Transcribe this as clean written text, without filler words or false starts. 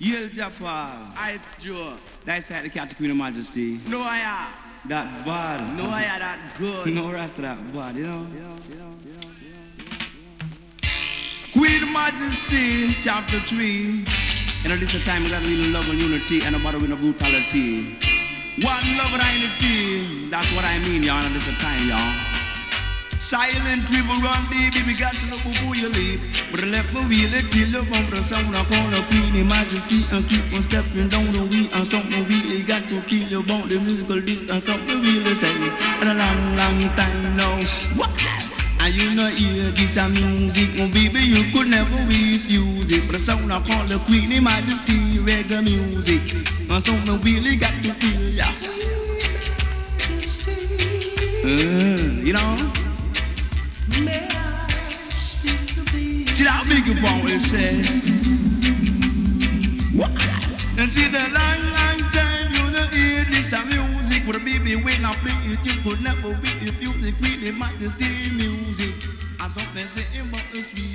Yel Japa. I Joe. That's how the cat Queen of Majesty. No I am. That bad. No I am that good. No rest of that bad, you know. Queen of Majesty, chapter 3. You know, this is a time we got to be in love and unity and nobody with no brutality. One love and unity. That's what I mean, y'all, and this is a time, y'all. Silent river run baby, we got to look before you leave. But let me wheel it till you bump the sound of all the Queen of Majesty and keep on stepping down the wheel and stop the wheel. You got to feel you bump the musical disc and stop the wheel to say. And a long, long time now. What? And you know hear this a music, oh baby, you could never refuse it. But the sound of all the Queen of Majesty reggae music and stop the wheel, you got to feel ya. You know. May I speak to thee? See that big one will say. What? And see the long, long time you don't hear this a music. But baby, when I play it, you could never be refused. Queen of Majesty music. And something say about the sweet.